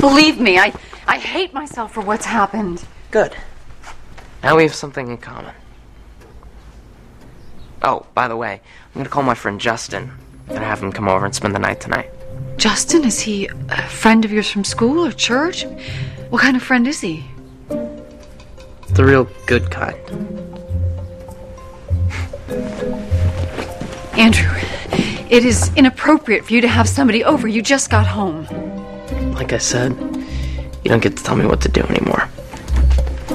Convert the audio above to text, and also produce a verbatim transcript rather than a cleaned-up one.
Believe me, I, I hate myself for what's happened. Good. Now we have something in common. Oh, by the way, I'm going to call my friend Justin and have him come over and spend the night tonight. Justin, is he a friend of yours from school or church? What kind of friend is he? The real good kind. Andrew, it is inappropriate for you to have somebody over. You just got home. Like I said, you don't get to tell me what to do anymore.